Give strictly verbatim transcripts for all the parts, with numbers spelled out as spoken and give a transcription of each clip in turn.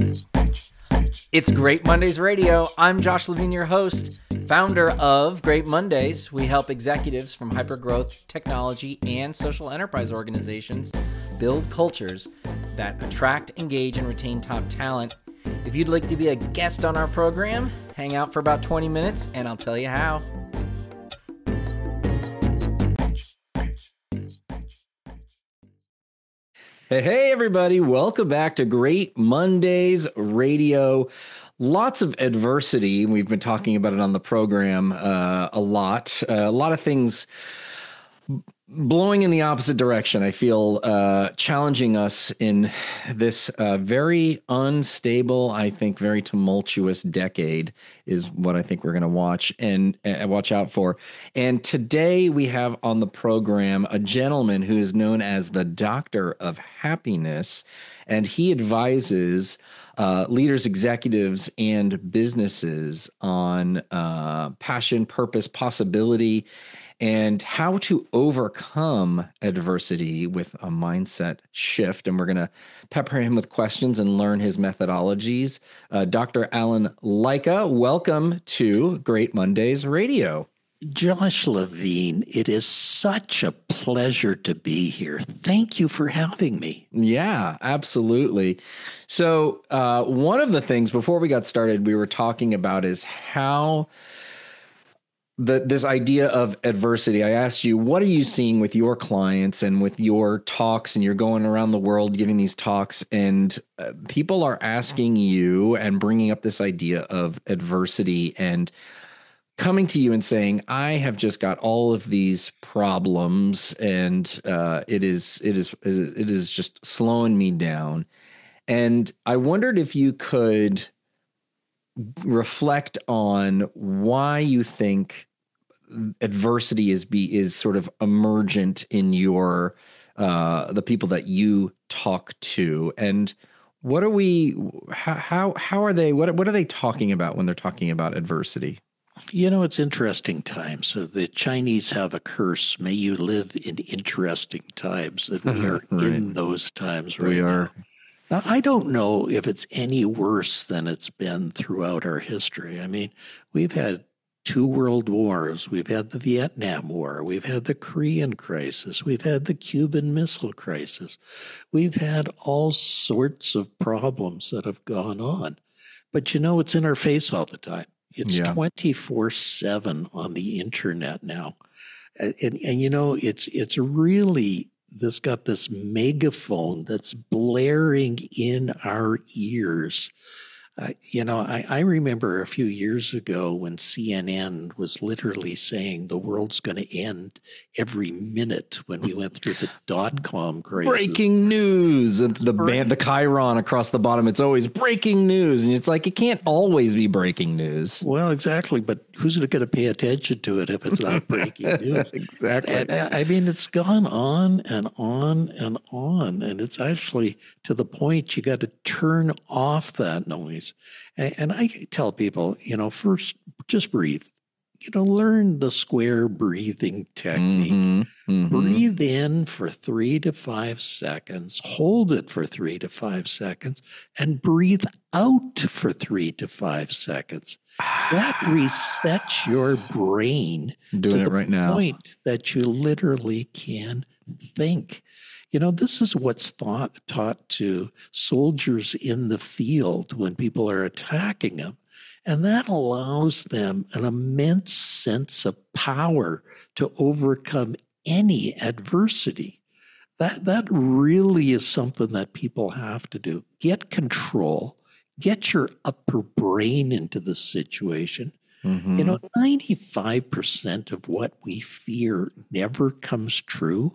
It's Great Mondays Radio. I'm Josh Levine, your host, founder of Great Mondays. We help executives from hypergrowth, technology, and social enterprise organizations build cultures that attract, engage, and retain top talent. If you'd like to be a guest on our program, hang out for about twenty minutes, and I'll tell you how. Hey, hey, everybody. Welcome back to Great Mondays Radio. Lots of adversity. We've been talking about it on the program uh, a lot. Uh, a lot of things blowing in the opposite direction. I feel uh, challenging us in this uh, very unstable, I think, very tumultuous decade is what I think we're going to watch and uh, watch out for. And today we have on the program a gentleman who is known as the Doctor of Happiness, and he advises uh, leaders, executives, and businesses on uh, passion, purpose, possibility, and how to overcome adversity with a mindset shift. And we're going to pepper him with questions and learn his methodologies. Uh, Doctor Alan Lycka, welcome to Great Mondays Radio. Josh Levine, it is such a pleasure to be here. Thank you for having me. Yeah, absolutely. So uh, one of the things before we got started, we were talking about is how The, this idea of adversity. I asked you, what are you seeing with your clients and with your talks? And you're going around the world giving these talks, and uh, people are asking you and bringing up this idea of adversity and coming to you and saying, I have just got all of these problems, and uh, it is it is it is just slowing me down. And I wondered if you could reflect on why you think adversity is be is sort of emergent in your uh, the people that you talk to, and what are we how how, how are they what what are they talking about when they're talking about adversity? You know, it's interesting times. So the Chinese have a curse: may you live in interesting times. And we are right. in those times right we are. Now. Now, I don't know if it's any worse than it's been throughout our history. I mean, we've had two world wars. We've had the Vietnam War. We've had the Korean crisis. We've had the Cuban Missile Crisis. We've had all sorts of problems that have gone on. But, you know, it's in our face all the time. It's yeah. twenty-four seven on the internet now. And, and, and, you know, it's it's really... this got this megaphone that's blaring in our ears. Uh, you know, I, I remember a few years ago when C N N was literally saying the world's going to end every minute when we went through the dot-com crisis. Breaking news. And the band, the chyron across the bottom, it's always breaking news. And it's like, it can't always be breaking news. Well, exactly. But who's going to pay attention to it if it's not breaking news? Exactly. And, and, I mean, it's gone on and on and on. And it's actually to the point you got to turn off that noise. And, and I tell people, you know, first, just breathe. You know, learn the square breathing technique. Mm-hmm, mm-hmm. Breathe in for three to five seconds, hold it for three to five seconds, and breathe out for three to five seconds. That resets your brain I'm doing to it the right now. point that you literally can think. You know, this is what's thought, taught to soldiers in the field when people are attacking them. And that allows them an immense sense of power to overcome any adversity. That, that really is something that people have to do. Get control. Get your upper brain into the situation. Mm-hmm. You know, ninety-five percent of what we fear never comes true.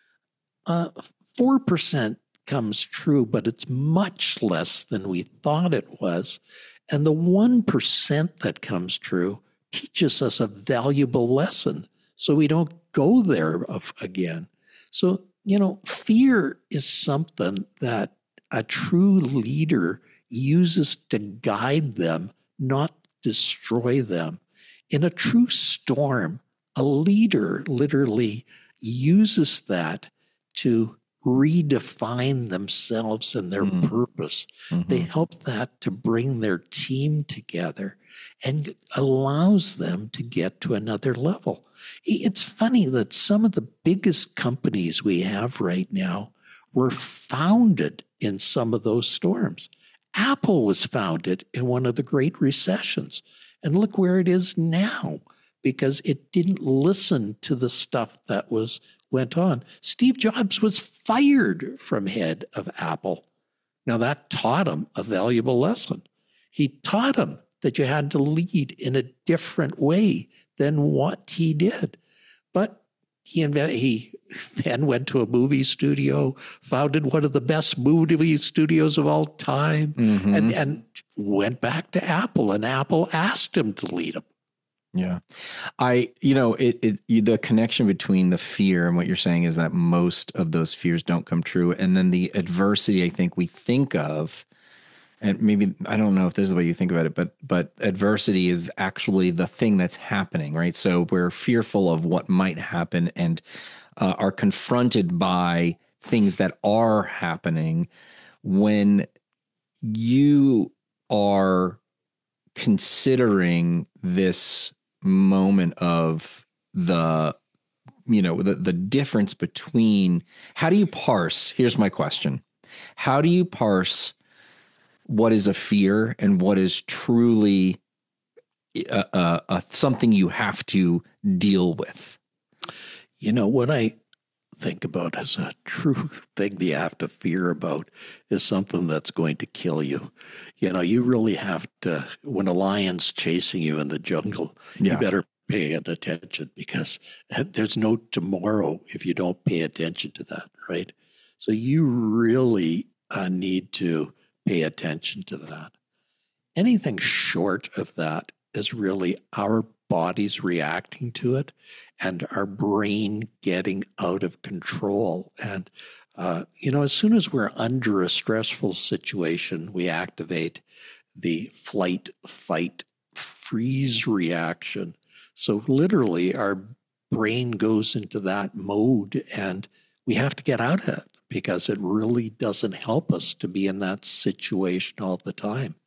Uh, four percent comes true, but it's much less than we thought it was. And the one percent that comes true teaches us a valuable lesson so we don't go there of, again. So, you know, fear is something that a true leader uses to guide them, not destroy them. In a true storm, a leader literally uses that to redefine themselves and their Mm. purpose. Mm-hmm. They help that to bring their team together and allows them to get to another level. It's funny that some of the biggest companies we have right now were founded in some of those storms. Apple was founded in one of the great recessions. And look where it is now, because it didn't listen to the stuff that was went on. Steve Jobs was fired from head of Apple. Now that taught him a valuable lesson. He taught him that you had to lead in a different way than what he did. But he, invented, he then went to a movie studio, founded one of the best movie studios of all time, mm-hmm. and, and went back to Apple, and Apple asked him to lead them. Yeah. I, you know, it, it, you, the connection between the fear and what you're saying is that most of those fears don't come true. And then the adversity, I think we think of, and maybe, I don't know if this is the way you think about it, but, but adversity is actually the thing that's happening, right? So we're fearful of what might happen and uh, are confronted by things that are happening. When you are considering this moment of the, you know, the, the difference between, how do you parse, here's my question. How do you parse what is a fear and what is truly a, a, a, something you have to deal with? You know, what I think about as a true thing that you have to fear about is something that's going to kill you. You know, you really have to, when a lion's chasing you in the jungle, yeah. you better pay attention, because there's no tomorrow if you don't pay attention to that, right? So you really uh, need to pay attention to that. Anything short of that is really our bodies reacting to it and our brain getting out of control. And, uh, you know, as soon as we're under a stressful situation, we activate the flight, fight, freeze reaction. So literally our brain goes into that mode, and we have to get out of it, because it really doesn't help us to be in that situation all the time.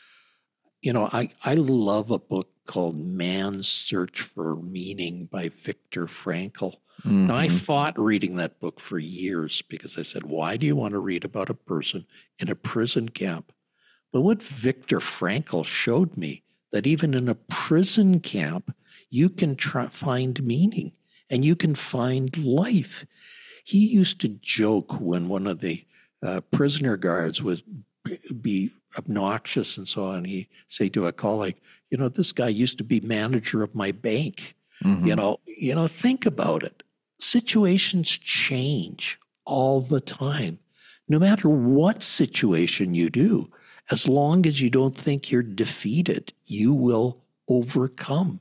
You know, I, I love a book called Man's Search for Meaning by Viktor Frankl. Mm-hmm. Now, I fought reading that book for years, because I said, why do you want to read about a person in a prison camp? But what Viktor Frankl showed me, that even in a prison camp, you can try, find meaning and you can find life. He used to joke when one of the uh, prisoner guards would be obnoxious and so on. He'd say to a colleague, you know, this guy used to be manager of my bank. Mm-hmm. You know, you know, think about it. Situations change all the time. No matter what situation you do, as long as you don't think you're defeated, you will overcome.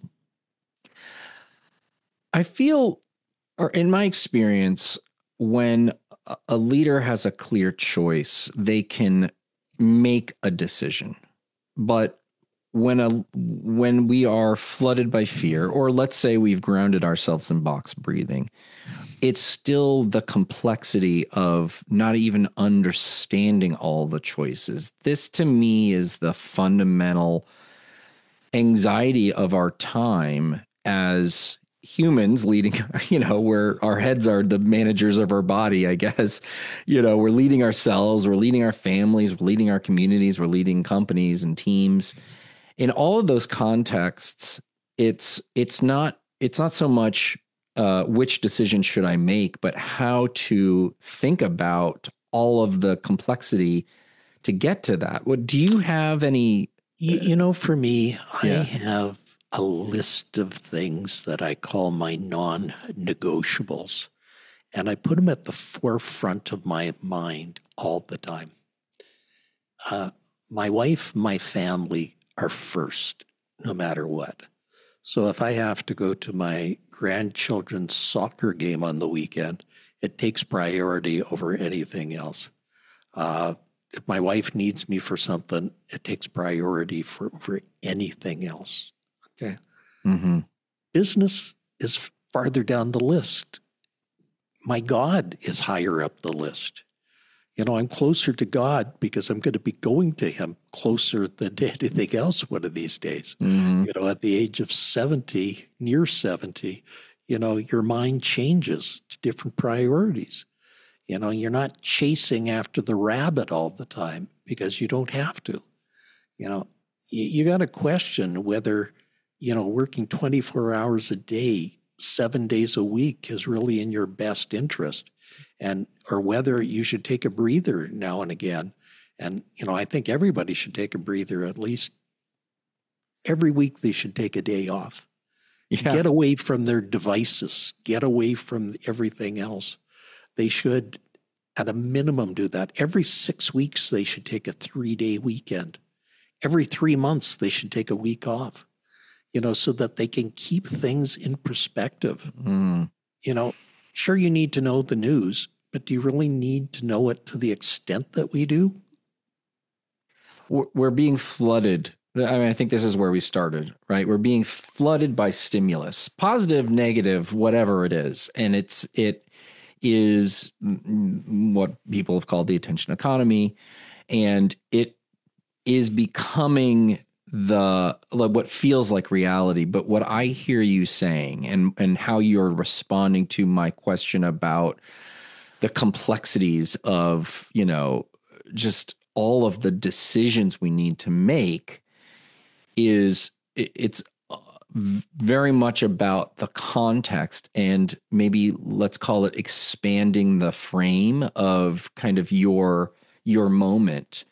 I feel, or in my experience, when a leader has a clear choice, they can make a decision. But when a when we are flooded by fear, or let's say we've grounded ourselves in box breathing, it's still the complexity of not even understanding all the choices. This, to me, is the fundamental anxiety of our time as humans leading, you know, where our heads are the managers of our body, I guess. You know, we're leading ourselves, we're leading our families, we're leading our communities, we're leading companies and teams. In all of those contexts, it's it's not it's not so much uh, which decision should I make, but how to think about all of the complexity to get to that. What do you have any? You, you know, for me, yeah. I have a list of things that I call my non-negotiables, and I put them at the forefront of my mind all the time. Uh, my wife, my family are first, no matter what. So if I have to go to my grandchildren's soccer game on the weekend, it takes priority over anything else. Uh, if my wife needs me for something, it takes priority for, for anything else. Okay. Mm-hmm. Business is farther down the list. my God is higher up the list. You know, I'm closer to God because I'm going to be going to him closer than to anything else one of these days. Mm-hmm. You know, at the age of seventy, near seventy, you know, your mind changes to different priorities. You know, you're not chasing after the rabbit all the time because you don't have to. You know, you, you got to question whether, you know, working twenty-four hours a day, seven days a week is really in your best interest, and or whether you should take a breather now and again. And, you know, I think everybody should take a breather at least every week. They should take a day off. Yeah. Get away from their devices. Get away from everything else. They should, at a minimum, do that. Every six weeks, they should take a three-day weekend. Every three months, they should take a week off, you know, so that they can keep things in perspective. Mm. You know, sure, you need to know the news, but do you really need to know it to the extent that we do? We're being flooded. I mean, I think this is where we started, right? We're being flooded by stimulus, positive, negative, whatever it is. And it's, it is what people have called the attention economy. And it is becoming the, what feels like reality. But what I hear you saying and, and how you're responding to my question about the complexities of, you know, just all of the decisions we need to make is it's very much about the context and maybe let's call it expanding the frame of kind of your, your moment.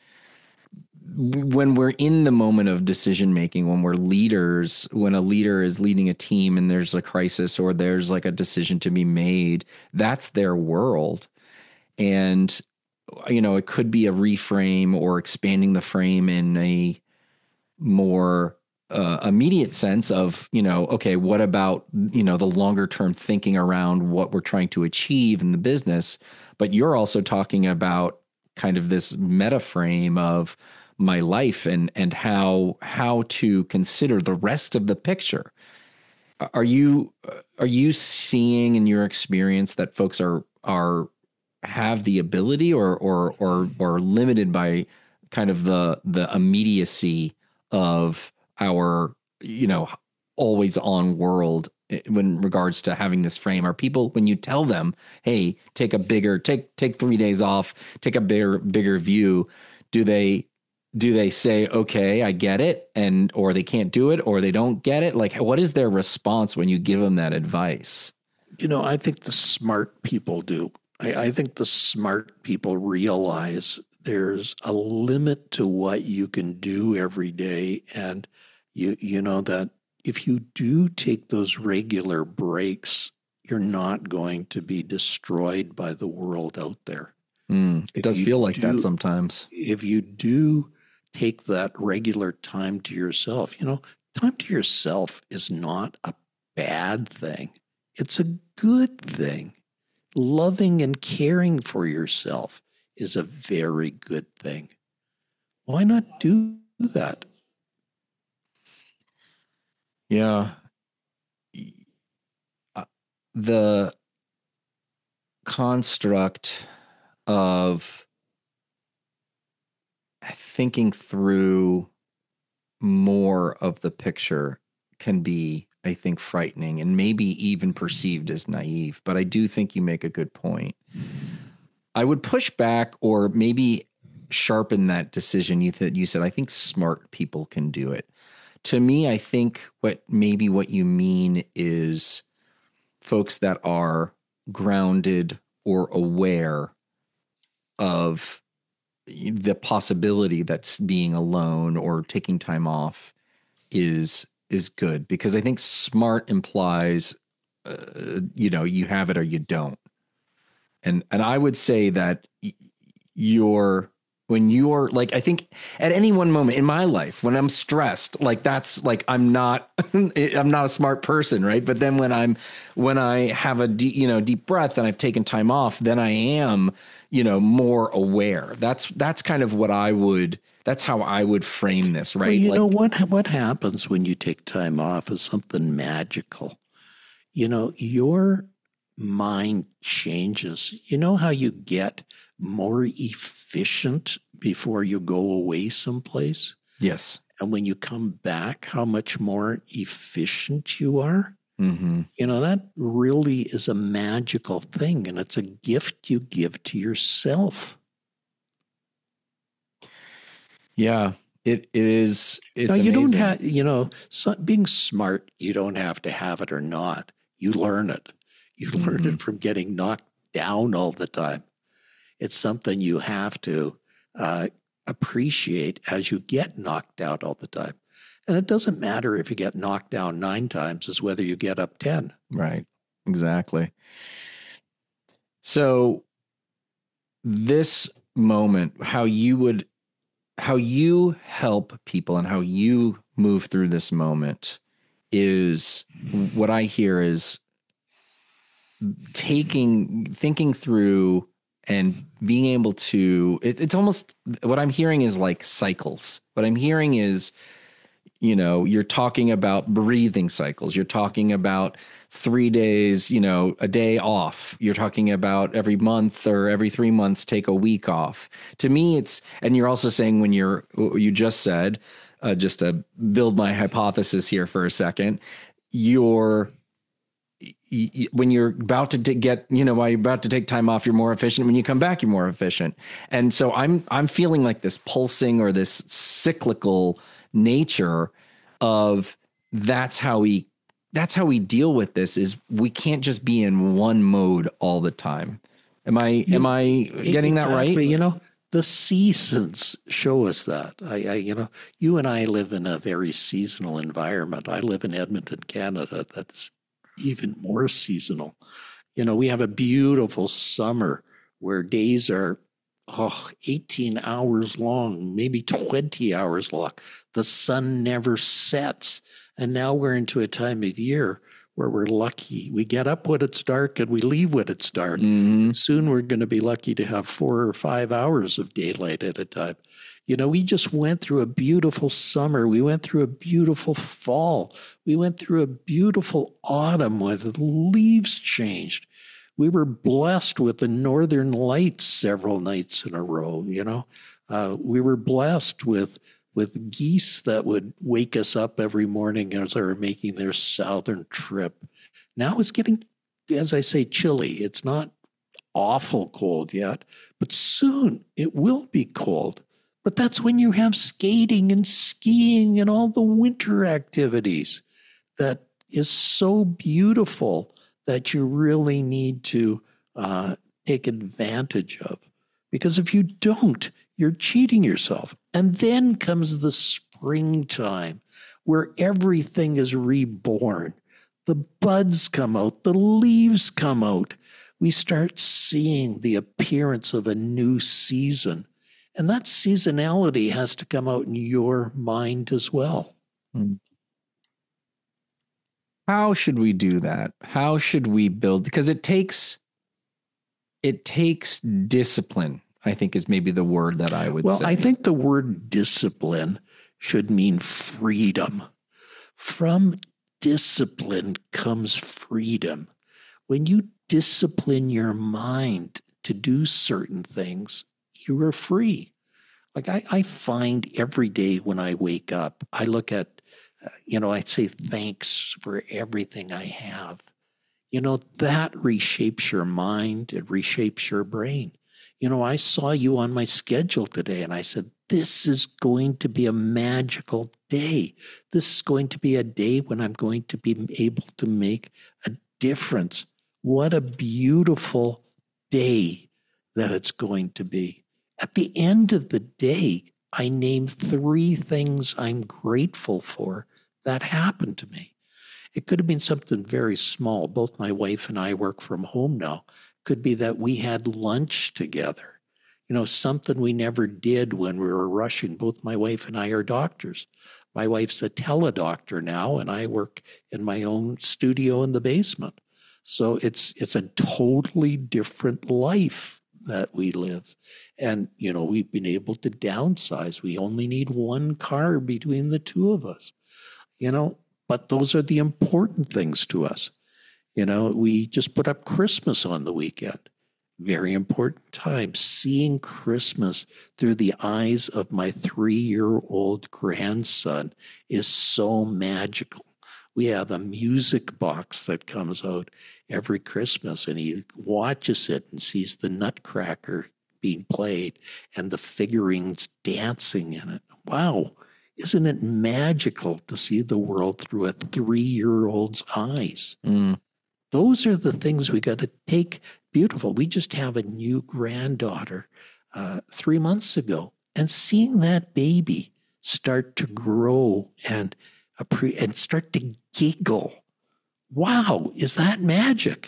When we're in the moment of decision making, when we're leaders, when a leader is leading a team and there's a crisis or there's like a decision to be made, that's their world. And, you know, it could be a reframe or expanding the frame in a more uh, immediate sense of, you know, okay, what about, you know, the longer term thinking around what we're trying to achieve in the business? But you're also talking about kind of this meta frame of my life and and how how to consider the rest of the picture. Are you are you seeing in your experience that folks are are have the ability or or or or limited by kind of the the immediacy of our, you know, always on world when regards to having this frame? Are people, when you tell them, hey, take a bigger, take, take three days off, take a bigger, bigger view, do they, do they say, okay, I get it, and, or they can't do it, or they don't get it? Like, what is their response when you give them that advice? You know, I think the smart people do. I, I think the smart people realize there's a limit to what you can do every day. And you, you know, that if you do take those regular breaks, you're not going to be destroyed by the world out there. Mm, it if does feel like do, that sometimes. If you do take that regular time to yourself, you know, time to yourself is not a bad thing. It's a good thing. Loving and caring for yourself is a very good thing. Why not do that? Yeah. Uh, the construct of thinking through more of the picture can be, I think, frightening and maybe even perceived as naive. But I do think you make a good point. I would push back or maybe sharpen that decision. You th- you said, I think smart people can do it. To me, I think what maybe what you mean is folks that are grounded or aware of the possibility that being alone or taking time off is is good, because I think smart implies, uh, you know, you have it or you don't. And and I would say that you're when you're like, I think at any one moment in my life, when I'm stressed, like that's like, I'm not, I'm not a smart person. Right. But then when I'm, when I have a deep, you know, deep breath and I've taken time off, then I am, you know, more aware. That's, that's kind of what I would, that's how I would frame this. Right. Well, you like, know, what, what happens when you take time off is something magical. You know, your mind changes. You know how you get more efficient before you go away someplace? Yes. And when you come back, how much more efficient you are? Mm-hmm. You know, that really is a magical thing, and it's a gift you give to yourself. Yeah, it it is. It's now, you amazing. don't have, you know, so being smart, you don't have to have it or not. You learn it. You mm-hmm. learn it from getting knocked down all the time. It's something you have to uh, appreciate as you get knocked out all the time. And it doesn't matter if you get knocked down nine times as whether you get up ten. Right. Exactly. So this moment, how you would, how you help people and how you move through this moment is what I hear is taking, thinking through and being able to, it, it's almost, what I'm hearing is like cycles. What I'm hearing is, you know, you're talking about breathing cycles. You're talking about three days, you know, a day off. You're talking about every month or every three months, take a week off. To me, it's, and you're also saying when you're, you just said, uh, just to build my hypothesis here for a second, you're, when you're about to get, you know, while you're about to take time off, you're more efficient. When you come back, you're more efficient. And so I'm, I'm feeling like this pulsing or this cyclical nature of that's how we, that's how we deal with this is we can't just be in one mode all the time. Am I, you, am I getting exactly, that right? You know, the seasons show us that. I, I, you know, you and I live in a very seasonal environment. I live in Edmonton, Canada. That's even more seasonal. You know, we have a beautiful summer where days are oh, eighteen hours long, maybe twenty hours long. The sun never sets. And now we're into a time of year where we're lucky. We get up when it's dark and we leave when it's dark. Mm-hmm. And soon we're going to be lucky to have four or five hours of daylight at a time. You know, we just went through a beautiful summer. We went through a beautiful fall. We went through a beautiful autumn where the leaves changed. We were blessed with the northern lights several nights in a row, you know. Uh, we were blessed with with geese that would wake us up every morning as they were making their southern trip. Now it's getting, as I say, chilly. It's not awful cold yet, but soon it will be cold. But that's when you have skating and skiing and all the winter activities that is so beautiful that you really need to uh, take advantage of. Because if you don't, you're cheating yourself. And then comes the springtime where everything is reborn. The buds come out, the leaves come out. We start seeing the appearance of a new season. And that seasonality has to come out in your mind as well. How should we do that? How should we build? Because it takes, it takes discipline, I think is maybe the word that I would well, say. Well, I think the word discipline should mean freedom. From discipline comes freedom. When you discipline your mind to do certain things, you are free. Like I, I find every day when I wake up, I look at, uh, you know, I say thanks for everything I have. You know, that reshapes your mind. It reshapes your brain. You know, I saw you on my schedule today and I said, this is going to be a magical day. This is going to be a day when I'm going to be able to make a difference. What a beautiful day that it's going to be. At the end of the day, I named three things I'm grateful for that happened to me. It could have been something very small. Both my wife and I work from home now. Could be that we had lunch together. You know, something we never did when we were rushing. Both my wife and I are doctors. My wife's a teledoctor now, and I work in my own studio in the basement. So it's it's a totally different life that we live. And, you know, we've been able to downsize. We only need one car between the two of us, you know, but those are the important things to us. You know, we just put up Christmas on the weekend. Very important time. Seeing Christmas through the eyes of my three-year-old grandson is so magical. We have a music box that comes out every Christmas, and he watches it and sees the Nutcracker being played and the figurines dancing in it. Wow, isn't it magical to see the world through a three-year-old's eyes? Mm. Those are the things we got to take beautiful. We just have a new granddaughter uh, three months ago, and seeing that baby start to grow and and start to giggle. Wow, is that magic?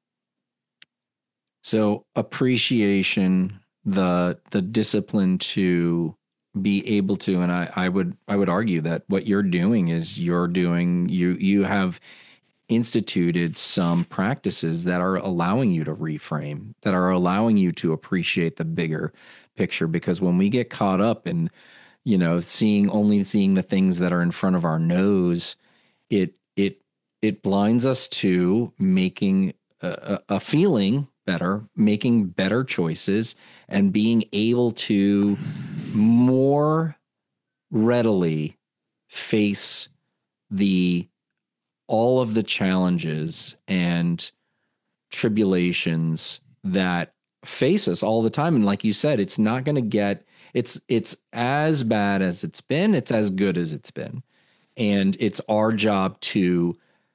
So appreciation, the the discipline to be able to, and I, I would I would argue that what you're doing is you're doing you you have instituted some practices that are allowing you to reframe, that are allowing you to appreciate the bigger picture. Because when we get caught up in, you know, seeing only seeing the things that are in front of our nose, it it it blinds us to making a, a feeling better, making better choices, and being able to more readily face the all of the challenges and tribulations that face us all the time. And like you said, it's not going to get, it's, it's as bad as it's been. It's as good as it's been. And it's our job to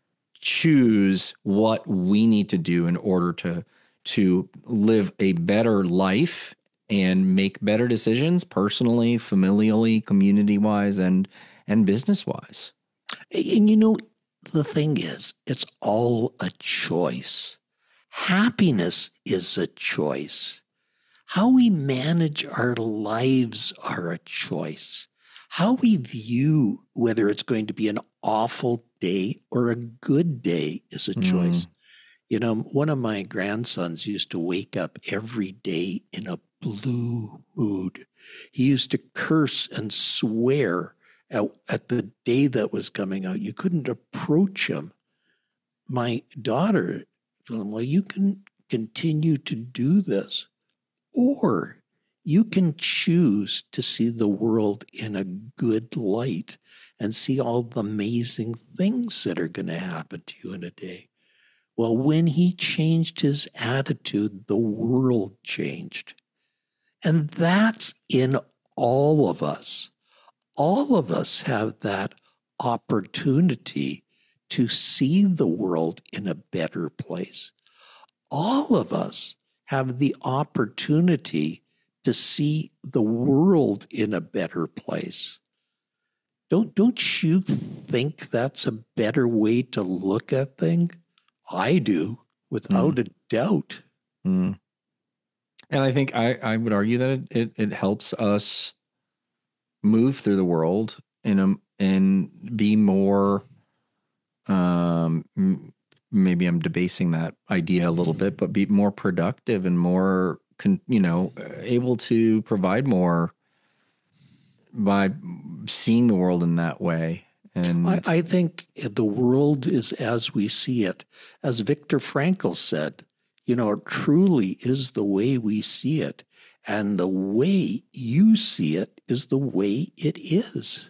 choose what we need to do in order to, to live a better life and make better decisions personally, familially, community-wise, and, and business-wise. And you know, the thing is, it's all a choice. Happiness is a choice. How we manage our lives are a choice. How we view whether it's going to be an awful day or a good day is a choice. Mm. You know, one of my grandsons used to wake up every day in a blue mood. He used to curse and swear At, at the day that was coming out. You couldn't approach him. My daughter told him, well, you can continue to do this, or you can choose to see the world in a good light and see all the amazing things that are going to happen to you in a day. Well, when he changed his attitude, the world changed. And that's in all of us. All of us have that opportunity to see the world in a better place. All of us have the opportunity to see the world in a better place. Don't, don't you think that's a better way to look at things? I do, without mm. a doubt. Mm. And I think I, I would argue that it, it, it helps us move through the world in a, and be more, um, maybe I'm debasing that idea a little bit, but be more productive and more, con, you know, able to provide more by seeing the world in that way. And I, I think the world is as we see it. As Viktor Frankl said, you know, it truly is the way we see it. And the way you see it is the way it is.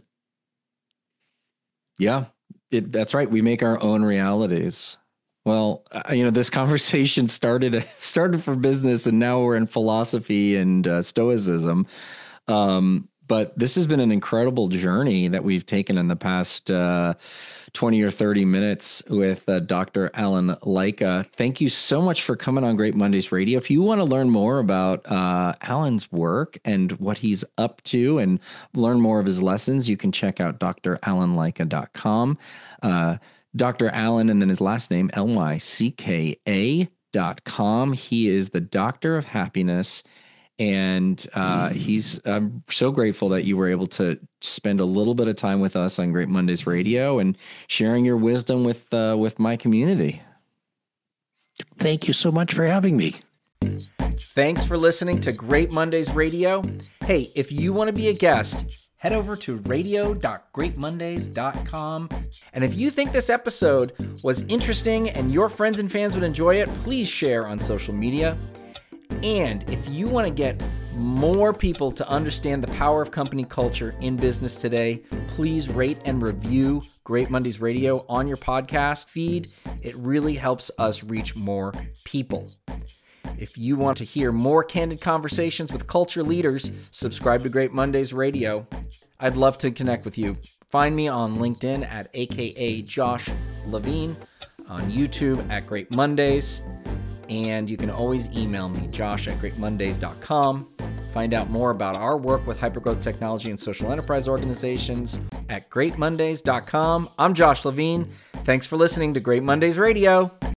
Yeah, it, that's right. We make our own realities. Well, uh, you know, this conversation started started for business, and now we're in philosophy and uh, stoicism. Um, but this has been an incredible journey that we've taken in the past uh, twenty or thirty minutes with uh, Doctor Alan Lycka. Thank you so much for coming on Great Mondays Radio. If you want to learn more about uh, Alan's work and what he's up to and learn more of his lessons, you can check out D R alan lycka dot com. Uh, Doctor Alan, and then his last name, L Y C K A dot com. He is the Doctor of Happiness. And uh, he's I'm so grateful that you were able to spend a little bit of time with us on Great Mondays Radio and sharing your wisdom with uh, with my community. Thank you so much for having me. Thanks for listening to Great Mondays Radio. Hey, if you want to be a guest, head over to radio dot great mondays dot com. And if you think this episode was interesting and your friends and fans would enjoy it, please share on social media. And if you want to get more people to understand the power of company culture in business today, please rate and review Great Mondays Radio on your podcast feed. It really helps us reach more people. If you want to hear more candid conversations with culture leaders, subscribe to Great Mondays Radio. I'd love to connect with you. Find me on LinkedIn at A K A Josh Levine, on YouTube at Great Mondays, and you can always email me, josh at great mondays dot com. Find out more about our work with hypergrowth technology and social enterprise organizations at great mondays dot com. I'm Josh Levine. Thanks for listening to Great Mondays Radio.